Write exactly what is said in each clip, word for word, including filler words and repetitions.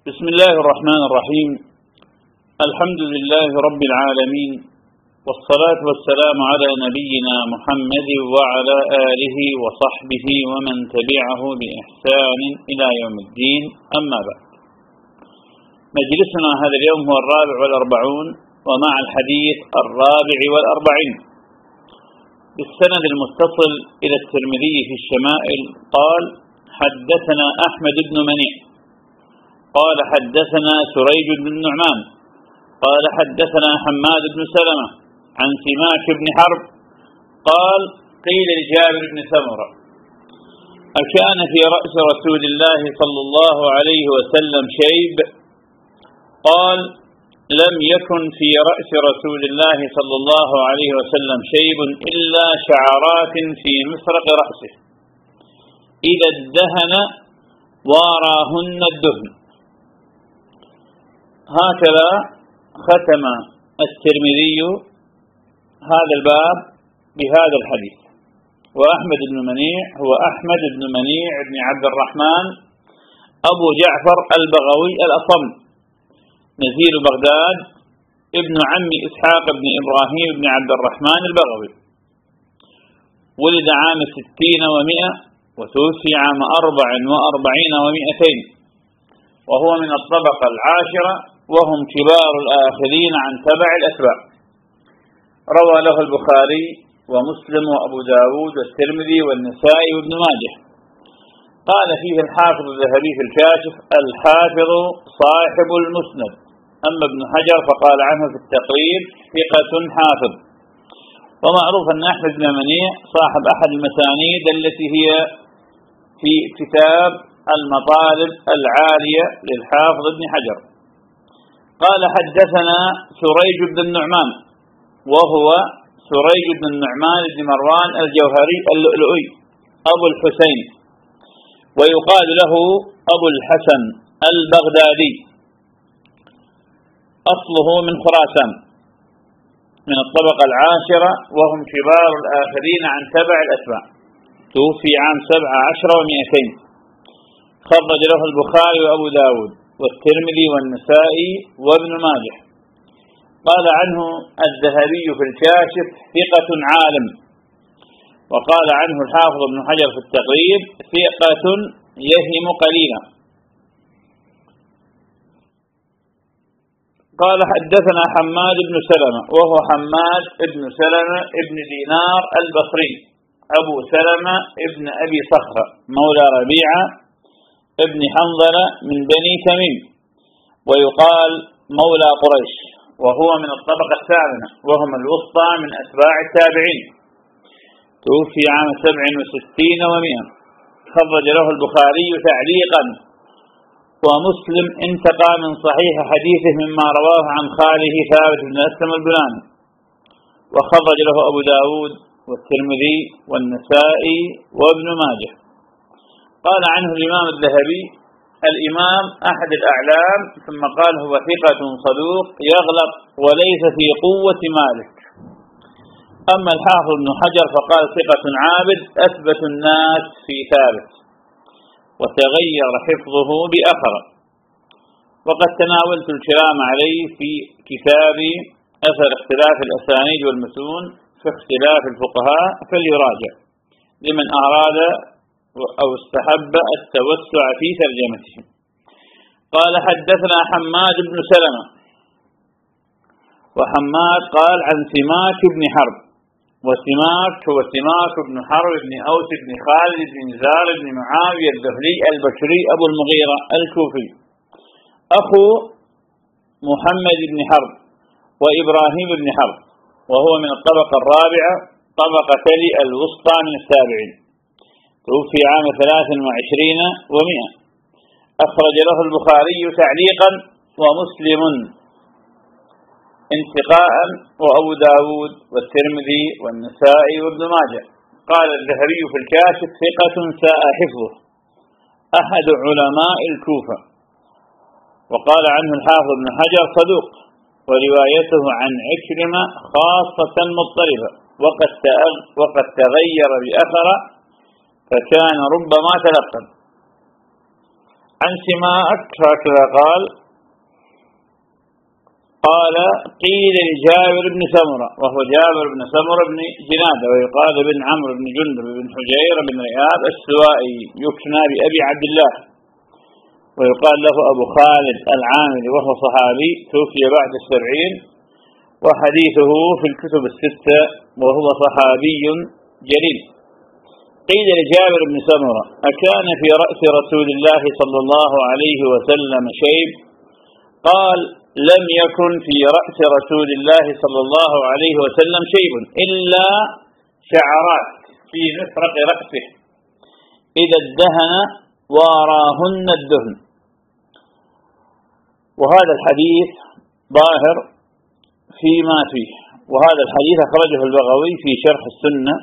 بسم الله الرحمن الرحيم. الحمد لله رب العالمين، والصلاة والسلام على نبينا محمد وعلى آله وصحبه ومن تبعه بإحسان إلى يوم الدين، أما بعد. مجلسنا هذا اليوم هو الرابع والأربعون، ومع الحديث الرابع والأربعين بالسند المتصل إلى الترمذي في الشمائل. قال: حدثنا أحمد بن منيع قال حدثنا سريج بن النعمان قال حدثنا حماد بن سلمة عن سماك بن حرب قال: قيل لجابر بن سمرة: أكان في رأس رسول الله صلى الله عليه وسلم شيب؟ قال: لم يكن في رأس رسول الله صلى الله عليه وسلم شيب إلا شعرات في مفرق رأسه إذا ادهن واراهن الدهن. هكذا ختم الترمذي هذا الباب بهذا الحديث. وأحمد بن منيع هو أحمد بن منيع بن عبد الرحمن أبو جعفر البغوي الأصم، نزيل بغداد، ابن عم إسحاق بن إبراهيم بن عبد الرحمن البغوي. ولد عام ستين ومئة وتوفي عام أربع وأربعين ومئتين، وهو من الطبقة العاشرة، وهم كبار الآخرين عن تبع الأتباع. روى له البخاري ومسلم وأبو داود والترمذي والنسائي وابن ماجه. قال فيه الحافظ الذهبي في الكاشف: الحافظ صاحب المسند. أما ابن حجر فقال عنه في التقريب: ثقة حافظ. ومعروف أن أحمد بن منيع صاحب أحد المسانيد التي هي في كتاب المطالب العالية للحافظ ابن حجر. قال: حدثنا سريج بن النعمان، وهو سريج بن النعمان بن مروان الجوهري اللؤلؤي أبو الحسين، ويقال له أبو الحسن البغدادي، أصله من خراسان، من الطبقة العاشرة، وهم كبار الآخرين عن تبع الأتباع. توفي عام سبع عشر ومئتين. خرج له البخاري وأبو داود والترمذي والنسائي وابن ماجه. قال عنه الذهبي في الكاشف: ثقة عالم. وقال عنه الحافظ ابن حجر في التقريب: ثقة يهم قليلا. قال: حدثنا حماد بن سلمة، وهو حماد بن سلمة ابن دينار البصري أبو سلمة ابن أبي صخرة مولى ربيعة ابن حنظلة من بني تميم، ويقال مولى قريش، وهو من الطبقة الثامنة، وهم الوسطى من أتباع التابعين. توفي عام سبع وستين ومئة. خرج له البخاري تعليقا، ومسلم انتقى من صحيح حديثه مما رواه عن خاله ثابت بن أسلم البناني. وخرج له أبو داود والترمذي والنسائي وابن ماجه. قال عنه الإمام الذهبي: الإمام أحد الأعلام، ثم قال: هو ثقة صدوق يغلط وليس في قوة مالك. أما الحافظ ابن حجر فقال: ثقة عابد أثبت الناس في ثابت، وتغير حفظه بأخر. وقد تناولت الكلام عليه في كتاب أثر اختلاف الأسانيد والمتون في اختلاف الفقهاء، فليراجع لمن أراد أو استحب التوسع في ترجمته. قال: حدثنا حماد بن سلمة، وحماد قال عن سماك بن حرب، وسماك هو سماك بن حرب بن أوس بن خالد بن نزار بن معاوية الذهلي البشري أبو المغيرة الكوفي، أخو محمد بن حرب وإبراهيم بن حرب، وهو من الطبقة الرابعة، طبقة تلي الوسطى من التابعين. توفي عام ثلاث وعشرين ومئة. أخرج له البخاري تعليقا ومسلم انتقاء وأبو داود والترمذي والنسائي وابن ماجه. قال الذهبي في الكاشف: ثقة ساء حفظه، أحد علماء الكوفة. وقال عنه الحافظ ابن حجر: صدوق، وروايته عن عكرمة خاصة مضطربة، وقد وقد تغير بأثر، فكان ربما تلقن. عن سماك هكذا قال قال قيل لجابر بن سمرة، وهو جابر بن سمرة بن جنادة، ويقال بن عمرو بن جندب بن حجير بن رياض السوائي، يكنى بأبي عبد الله، ويقال له أبو خالد العامري، وهو صحابي توفي بعد السبعين، وحديثه في الكتب الستة، وهو صحابي جليل. قيل لجابر بن سمرة: أكان في رأس رسول الله صلى الله عليه وسلم شيب؟ قال: لم يكن في رأس رسول الله صلى الله عليه وسلم شيء إلا شعرات في مفرق رأسه إذا ادهن واراهن الدهن. وهذا الحديث ظاهر فيما فيه، وهذا الحديث أخرجه البغوي في شرح السنة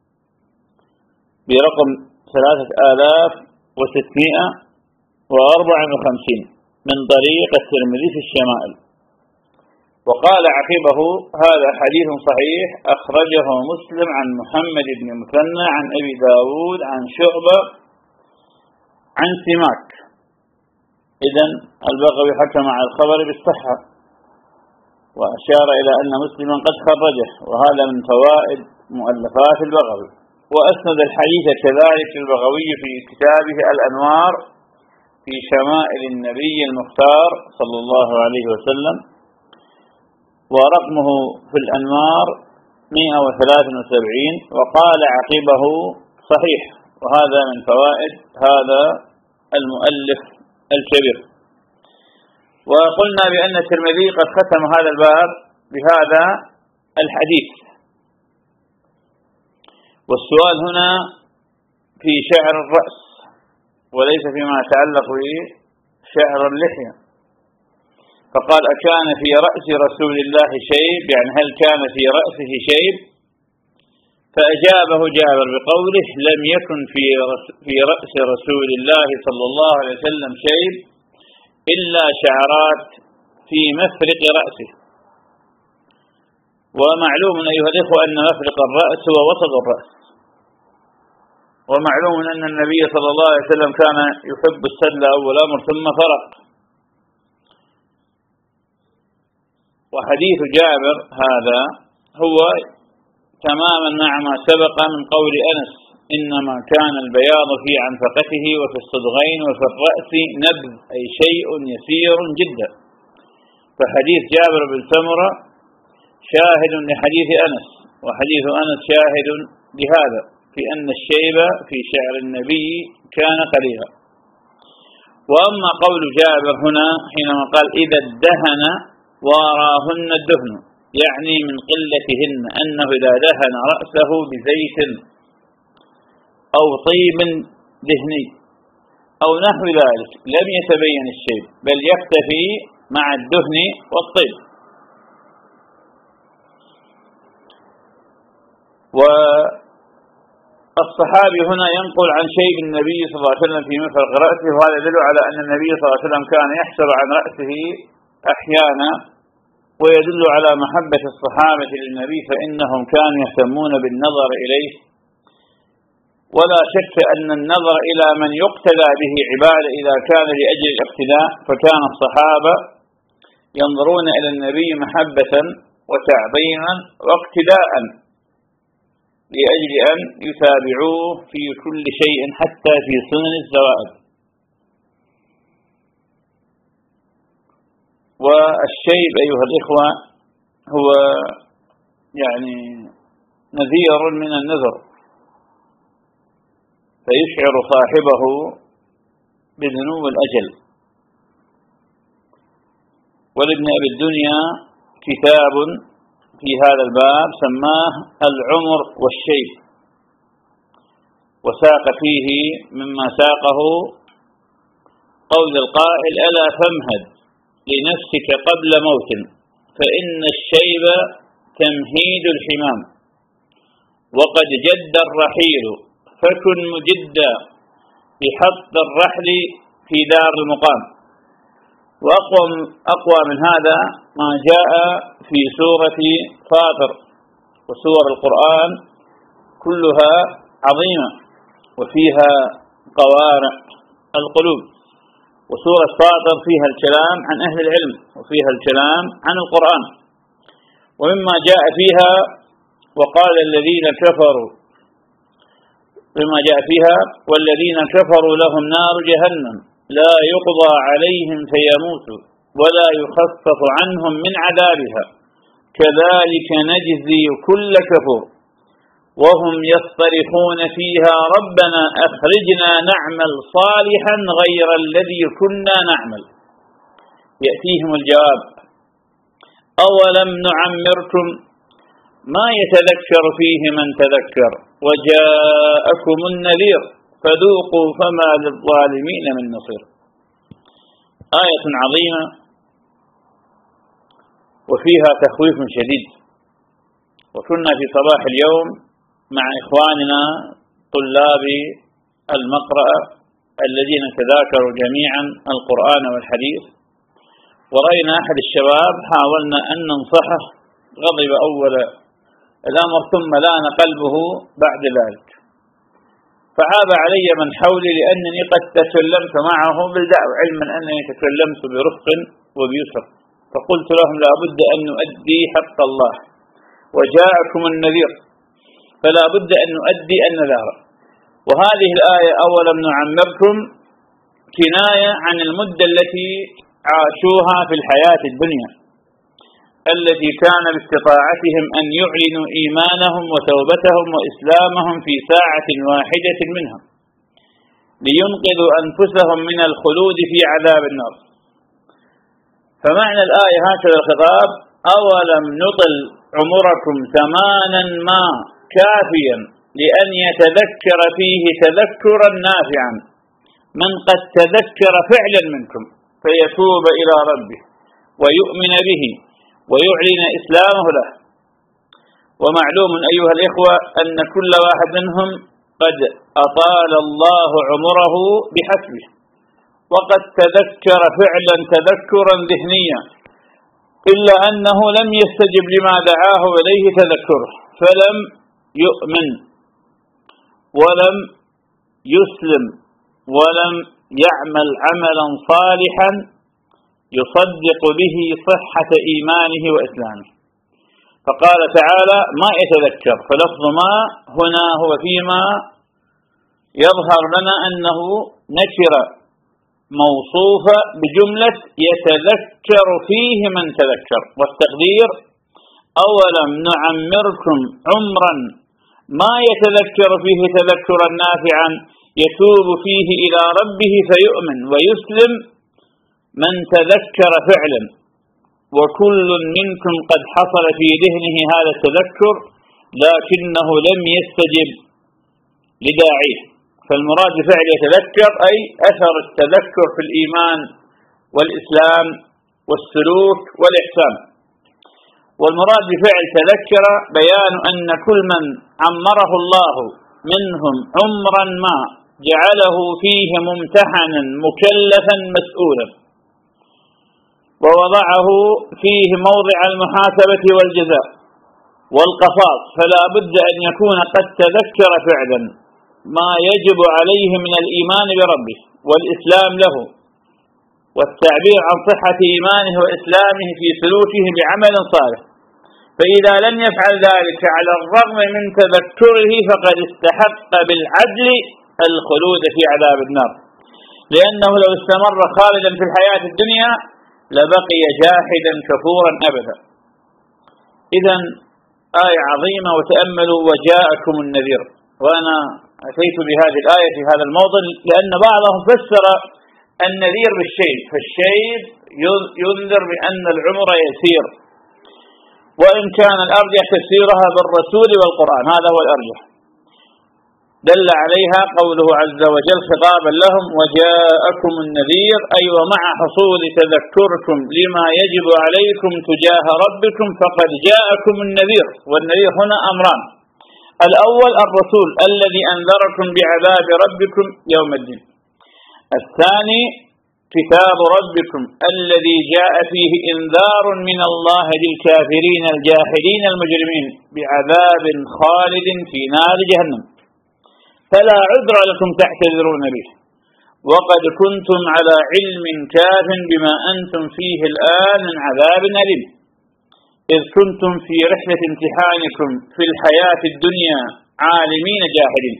برقم ثلاثة آلاف وستمائة وأربعة وخمسين من طريق الترمذي في الشمائل. وقال عقبه: هذا حديث صحيح أخرجه مسلم عن محمد بن مثنى عن أبي داود عن شعبة عن سماك. إذن البغوي حكم على الخبر بالصحة، وأشار إلى أن مسلما قد خرجه، وهذا من فوائد مؤلفات البغوي. وأسند الحديث كذلك البغوي في كتابه الأنوار في شمائل النبي المختار صلى الله عليه وسلم، ورقمه في الأنوار مئة وثلاثة وسبعين، وقال عقبه: صحيح. وهذا من فوائد هذا المؤلف الكبير. وقلنا بأن الترمذي قد ختم هذا الباب بهذا الحديث. والسؤال هنا في شعر الرأس وليس فيما يتعلق بشعر اللحية. فقال: أكان في رأس رسول الله شيب؟ يعني هل كان في رأسه شيب؟ فأجابه جابر بقوله: لم يكن في في رأس رسول الله صلى الله عليه وسلم شيب إلا شعرات في مفرق رأسه. ومعلوم أيها الإخوة أن مفرق الرأس هو وسط الرأس، ومعلوم أن النبي صلى الله عليه وسلم كان يحب السدل أول أمر ثم فرق. وحديث جابر هذا هو تماما مع ما سبق من قول أنس: إنما كان البياض في عنفقته وفي الصدغين وفي الرأس نبذ، أي شيء يسير جدا. فحديث جابر بن سمرة شاهد لحديث أنس، وحديث أنس شاهد لهذا في أن الشيب في شعر النبي كان قليلا. وأما قول جابر هنا حينما قال: إذا ادهن واراهن الدهن، يعني من قلتهن، أنه إذا دهن رأسه بزيت أو طيب دهني أو نحو ذلك لم يتبين الشيب، بل يكتفي مع الدهن والطيب. والصحابي هنا ينقل عن شيب النبي صلى الله عليه وسلم في مفرق رأسه، وهذا يدل على أن النبي صلى الله عليه وسلم كان يحسر عن رأسه أحيانا، ويدل على محبة الصحابة للنبي، فإنهم كانوا يهتمون بالنظر إليه. ولا شك أن النظر إلى من يقتدى به عبادة إذا كان لأجل الاقتداء، فكان الصحابة ينظرون إلى النبي محبة وتعظيما واقتداء لأجل أن يتابعوه في كل شيء حتى في سنن الزوائد. والشيب أيها الإخوة هو يعني نذير من النذر، فيشعر صاحبه بدنو الأجل. ولابن أبي الدنيا كتاب في هذا الباب سماه العمر والشيب، وساق فيه مما ساقه قول القائل: ألا فامهد لنفسك قبل موت، فإن الشيب تمهيد الحمام، وقد جد الرحيل، فكن مجدا بحط الرحل في دار المقام. وأقوى أقوى من هذا ما جاء في سورة فاطر، وسور القرآن كلها عظيمة وفيها قوارع القلوب. وسورة فاطر فيها الكلام عن أهل العلم وفيها الكلام عن القرآن. ومما جاء فيها وقال الذين كفروا بما جاء فيها والذين كفروا لهم نار جهنم لا يقضى عليهم فيموتوا ولا يخفف عنهم من عذابها كذلك نجزي كل كفور وهم يصطرخون فيها ربنا أخرجنا نعمل صالحا غير الذي كنا نعمل. يأتيهم الجواب أولم نعمركم ما يتذكر فيه من تذكر وجاءكم النذير فذوقوا فما للظالمين من نصير. آية عظيمة وفيها تخويف شديد. وكنا في صباح اليوم مع إخواننا طلاب المقرأة الذين تذاكروا جميعا القرآن والحديث، ورأينا أحد الشباب حاولنا أن ننصحه، غضب أول الأمر ثم لان قلبه بعد ذلك، فعاب علي من حولي لأنني قد تكلمت معه بالدعوة علما أنني تكلمت برفق وبيسر، فقلت لهم لا بد أن نؤدي حق الله وجاءكم النذير فلا بد أن نؤدي النذار. وهذه الآية أولم نعمركم كناية عن المدة التي عاشوها في الحياة الدنيا التي كان باستطاعتهم أن يعلنوا إيمانهم وتوبتهم وإسلامهم في ساعة واحدة منها لينقذوا أنفسهم من الخلود في عذاب النار. فمعنى الآية هكذا الخطاب أولم نطل عمركم زمانا ما كافيا لأن يتذكر فيه تذكرا نافعا من قد تذكر فعلا منكم فيتوب إلى ربه ويؤمن به ويعلن إسلامه له. ومعلوم أيها الإخوة أن كل واحد منهم قد أطال الله عمره بحسبه وقد تذكر فعلا تذكرا ذهنيا، إلا أنه لم يستجب لما دعاه إليه تذكره فلم يؤمن ولم يسلم ولم يعمل عملا صالحا يصدق به صحة إيمانه وإسلامه. فقال تعالى ما يتذكر، فلفظ ما هنا هو فيما يظهر لنا أنه نكر موصوفة بجملة يتذكر فيه من تذكر، والتقدير أولم نعمركم عمرا ما يتذكر فيه تذكرا نافعا يتوب فيه إلى ربه فيؤمن ويسلم من تذكر فعلا، وكل منكم قد حصل في ذهنه هذا التذكر لكنه لم يستجب لداعيه. فالمراد بفعل يتذكر أي أثر التذكر في الإيمان والإسلام والسلوك والإحسان. والمراد بفعل تذكر بيان أن كل من عمره الله منهم عمرا ما جعله فيه ممتحنا مكلفا مسؤولا ووضعه فيه موضع المحاسبة والجزاء والقصاص، فلا بد أن يكون قد تذكر فعلا ما يجب عليه من الإيمان بربه والإسلام له والتعبير عن صحة إيمانه وإسلامه في سلوكه بعمل صالح. فإذا لم يفعل ذلك على الرغم من تذكره فقد استحق بالعدل الخلود في عذاب النار، لأنه لو استمر خالدا في الحياة الدنيا لبقي جاحدا كفورا أبدا. إذن آية عظيمة، وتأملوا وجاءكم النذير. وأنا أتيت بهذه الآية في هذا الموضع لأن بعضهم فسر النذير بالشيب، فالشيب ينذر بأن العمر يسير، وإن كان الأرجح تفسيرها بالرسول والقرآن، هذا هو الأرجح. دل عليها قوله عز وجل خطابا لهم وجاءكم النذير، أي ومع حصول تذكركم لما يجب عليكم تجاه ربكم فقد جاءكم النذير. والنذير هنا أمران: الأول الرسول الذي أنذركم بعذاب ربكم يوم الدين، الثاني كتاب ربكم الذي جاء فيه إنذار من الله للكافرين الجاحدين المجرمين بعذاب خالد في نار جهنم، فلا عذر لكم تعتذرون به. وقد كنتم على علم كاف بما أنتم فيه الآن من عذاب أليم، إذ كنتم في رحلة امتحانكم في الحياة الدنيا عالمين جاهلين.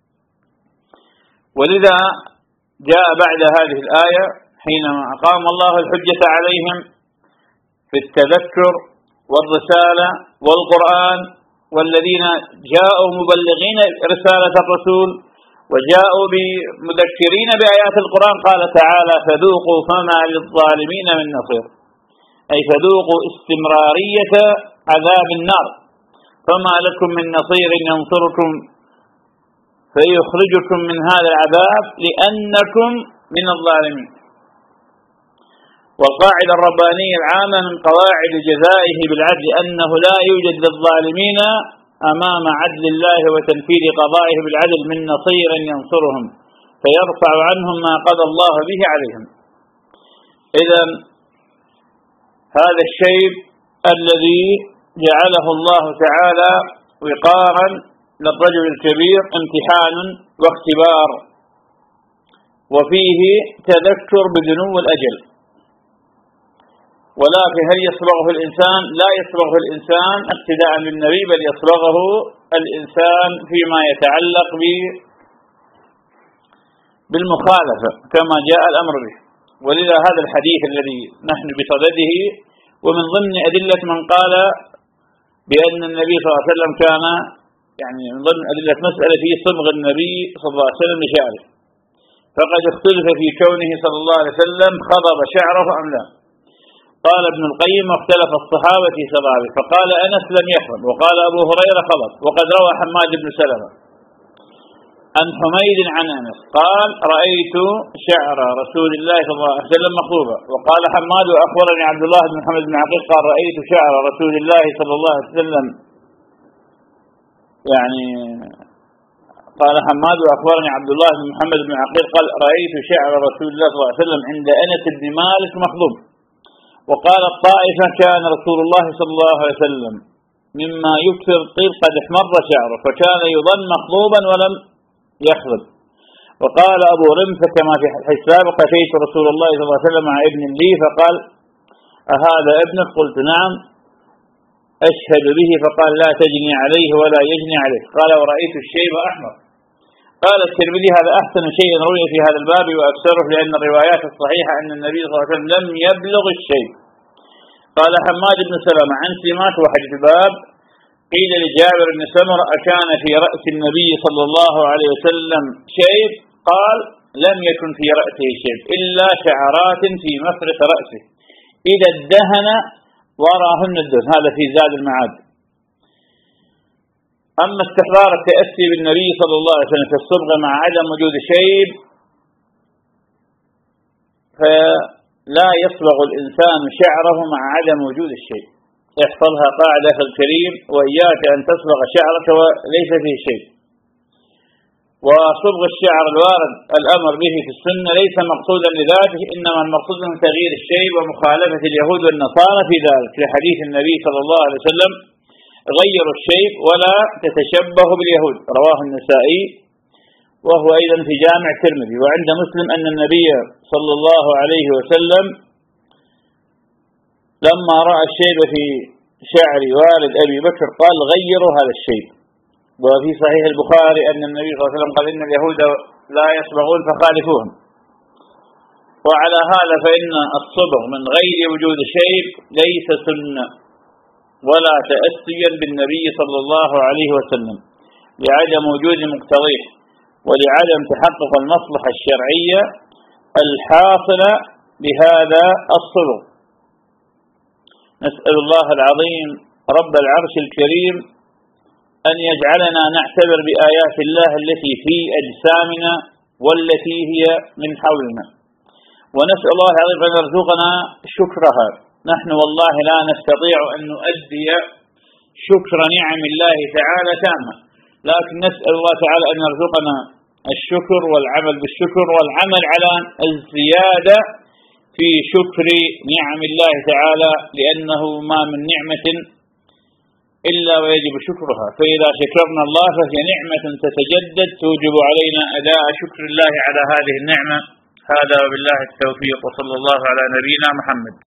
ولذا جاء بعد هذه الآية حينما أقام الله الحجة عليهم في التذكر والرسالة والقرآن، والذين جاءوا مبلغين رسالة الرسول وجاءوا بمذكرين بآيات القرآن، قال تعالى: فذوقوا فما للظالمين من نصير، أي فذوقوا استمرارية عذاب النار، فما لكم من نصير ينصركم فيخرجكم من هذا العذاب لأنكم من الظالمين. والقاعدة الربانية العامة من قواعد جزائه بالعدل أنه لا يوجد للظالمين أمام عدل الله وتنفيذ قضائه بالعدل من نصير ينصرهم فيرفع عنهم ما قضى الله به عليهم. إذن هذا الشيء الذي جعله الله تعالى وقارا للرجل الكبير امتحان واختبار، وفيه تذكر بدنو الأجل. ولكن هل يصبغه الإنسان؟ لا يصبغه الإنسان اقتداء بالنبي، بل يصبغه الإنسان فيما يتعلق بالمخالفة كما جاء الأمر به. ولذا هذا الحديث الذي نحن بصدده ومن ضمن أدلة من قال بأن النبي صلى الله عليه وسلم كان، يعني من ضمن أدلة مسألة في صبغ النبي صلى الله عليه وسلم لشعره، فقد اختلف في كونه صلى الله عليه وسلم خضب شعره أم لا. قال ابن القيم: واختلف الصحابة في خضابه، فقال أنس لم يخضب، وقال أبو هريرة خضب. وقد روى حماد بن سلمة عن حميد عن أنس قال: رأيت شعر رسول الله صلى الله عليه وسلم مخضوبا. وقال حماد: وأخبرني عبد الله بن محمد بن عقيل قال: رأيت شعر رسول الله صلى الله عليه وسلم، يعني قال حماد: وأخبرني عبد الله بن محمد بن عقيل قال: رأيت شعر رسول الله صلى الله عليه وسلم عند أنس بن مالك مخضوب. وقال الطائفة: كان رسول الله صلى الله عليه وسلم مما يكثر قيل قد احمر شعره، فكان يظن مخضوبا ولم يخضب. وقال أبو رمثة كما في الحديث السابق: أتيت رسول الله صلى الله عليه وسلم مع ابن لي فقال: أهذا ابنك؟ قلت: نعم. أشهد به. فقال: لا تجني عليه ولا يجني عليك. قال: ورأيت الشيب أحمر. قال الترمذي: هذا أحسن شيء روي في هذا الباب وأكثره، لأن الروايات الصحيحة أن النبي صلى الله عليه وسلم لم يبلغ الشيء. قال حماد بن سلمة عن سماك وحديث الباب: قيل لجابر بن سمرة: أكان في رأس النبي صلى الله عليه وسلم شيء؟ قال: لم يكن في رأسه شيء إلا شعرات في مفرق رأسه إذا ادهن وراهن الدهن. هذا في زاد المعاد. أما استحضار التأسي بالنبي صلى الله عليه وسلم في الصبغة مع عدم وجود شيب، فلا يصبغ الإنسان شعره مع عدم وجود الشيب. يحفظها قاعدة في الكريم: وإياك أن تصبغ شعرك وليس فيه شيء. وصبغ الشعر الوارد الأمر به في السنة ليس مقصودا لذاته، إنما المقصود من تغيير الشيب ومخالفة اليهود والنصارى في ذلك، لحديث النبي صلى الله عليه وسلم: غيروا الشيب ولا تتشبهوا باليهود. رواه النسائي وهو أيضا في جامع الترمذي. وعند مسلم أن النبي صلى الله عليه وسلم لما رأى الشيب في شعر والد أبي بكر قال: غيروا هذا الشيب. وفي صحيح البخاري أن النبي صلى الله عليه وسلم قال: إن اليهود لا يصبغون فخالفوهم. وعلى هذا فإن الصبغ من غير وجود شيب ليس سنة ولا تأسيا بالنبي صلى الله عليه وسلم، لعدم وجود مقتضيه ولعدم تحقق المصلحة الشرعية الحاصلة بهذا الصبغ. نسأل الله العظيم رب العرش الكريم أن يجعلنا نعتبر بآيات الله التي في أجسامنا والتي هي من حولنا، ونسأل الله العظيم أن يرزقنا شكرها. نحن والله لا نستطيع أن نؤدي شكر نعم الله تعالى تامة، لكن نسأل الله تعالى أن يرزقنا الشكر والعمل بالشكر والعمل على الزيادة في شكر نعم الله تعالى، لأنه ما من نعمة إلا ويجب شكرها، فإذا شكرنا الله فهي نعمة تتجدد توجب علينا أداء شكر الله على هذه النعمة. هذا وبالله التوفيق، وصلى الله على نبينا محمد.